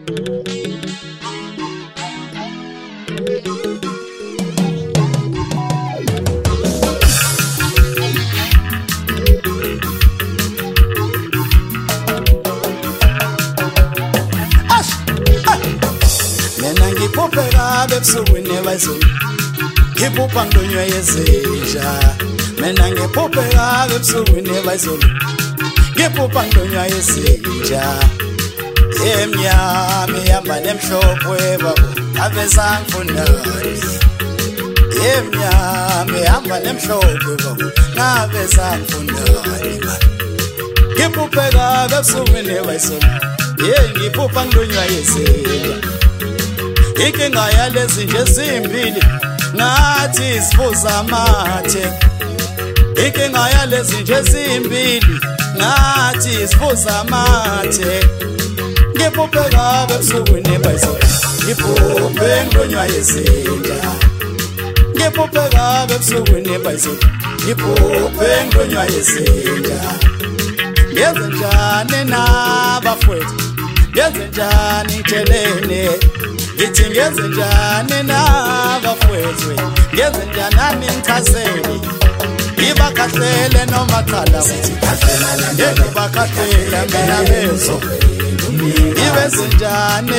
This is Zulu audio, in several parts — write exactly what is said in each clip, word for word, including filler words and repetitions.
Ngiphupha ebusukwini bayizolo ngiphupha ngidonywa yezinja mina ngiphupha ebusukwini bayizolo ngiphupha ngidonywa yezinja emnyama ihamba nemhlophe babo abezangifunani emnyama ihamba nemhlophe babo abezangifunani ngiphupha ebusukwini bayizolo ye ngiphupha ngidonywa yezinja Inkinga yalezi nje zimbili ngathi isifuza amathe Inkinga yalezi nje zimbili ngathi isifuza amathe Ngiphupha ebusukwini bayizolo ngiphuphe ngidonywa yezinja Ngiphupha ebusukwini bayizolo ngiphuphe ngidonywa yezinja Yenze njani nabafowethu Yenze njani tshelene Ngithi ngenze njani nabafowethu ngenze njani ngichazele Ngibakhahlele noma qala ngeke bakhahlele mina bezo Ngibenze njani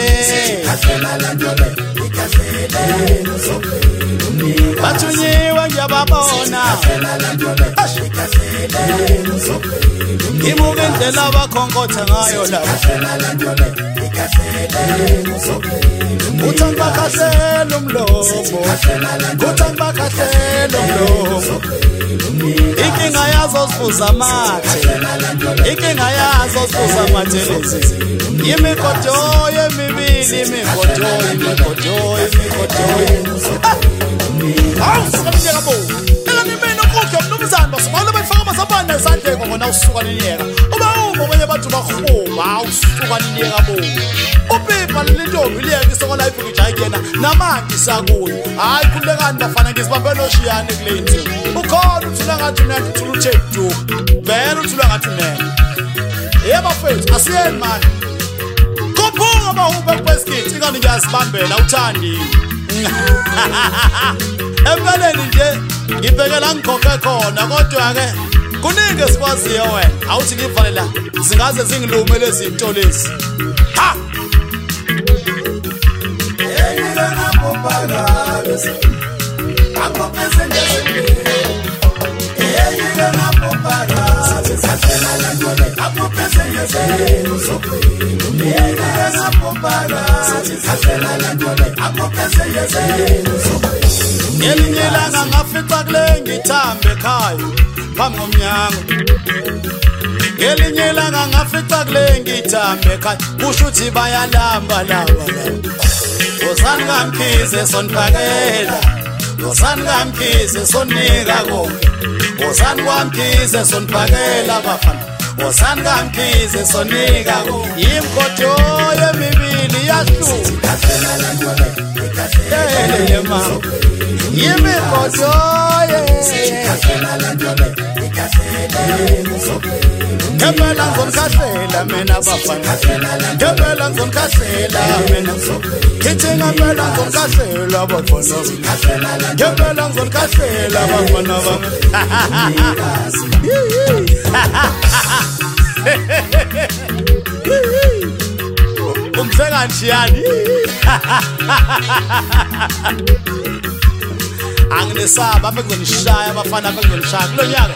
Bathunyiwe ngiyababona Ngimuke indlela abakhonkotha ngayo lapho Uthanda bakhahlele umlomo Uthanda bakhahlele umlomo Inkinga yazo sifuza amathe Inkinga yazo sifuza amathelezi Imikodoyo emibili imikodoyo imikodoyo imikodoyo Hawu sikamnyeka bo Ela nimena ukudla mnumzane basibona befaka amasabane esandleko ngona usuka ninyeka Uba umo kwenye bathu bakhuma hawu usuka ninyeka bo Upipa lintombi liyeke isokola ifuka ijayikena namanti sakuyo hayi khulekani bafana ngizibambe noshiyane kule insimbi ukhona uthula ngathi unathi uthula uthedu vele uthula ngathi unene yeba mfethu asiyeni manje Kuphunga bahube kweskithi ingani ngiyazibambela uthandi Empeleni nje ngibhekela ngikhokhe khona kodwa ke kuningi esikwaziyo wena awuthi ngifanele zingaze zingilume lezi zinto lezi ha Eyila ngaphophaka bese akopese ngezini Eyila ngaphophaka sathela la ngole akopese ngezini uzophela Eyila ngaphophaka sathela la ngole akopese ngezini uzophela Ngelinyelanga ngafica kule ngithambe ekhaya phambi komnyango Ngelinyelanga ngafica kule ngithambe ekhaya kusho ukuthi bayalamba laba Wozani ngamkhize sonphakela Wozani ngamkhize sonika konke Wozani ngamkhize sonphakela bafana Wozani ngamkhize sonika konke Imkodoyo emibili yahluka Hey yema Yimi kodoye Kembela ngomkhahlela mina bafana Kembela ngomkhahlela mina Kithi ngembela ngomkhahlela bafana Kembela ngomkhahlela bafana Umhleka njani Anginesaba bekuzonishaya abafana bekuzonishaya kulonyaka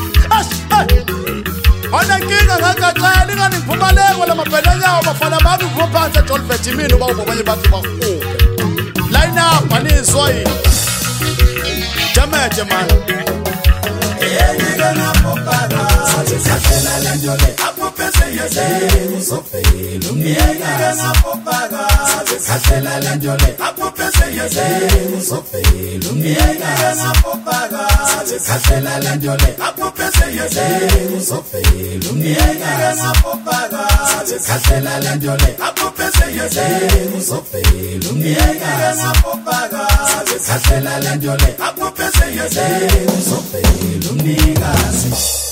Ona nkinga ngakaxela ingani ngiphumaleko lamabhela nyawo bafana babi ngophansi eJolbert mina uba ubabanye bathi bakhuphe line up anizwa yini Jameje man Eyila ngaphophaka sathela la njole akupese yezeni uzofela Eyila ngaphophaka sathela la njole akupese yezeni uzofela Eyila ngaphophaka sathela la njole akupese yezeni uzofela Eyila ngaphophaka sathela la njole akupese yezeni uzofela Eyila ngaphophaka sathela la njole akupese yezeni uzofela Umnikazi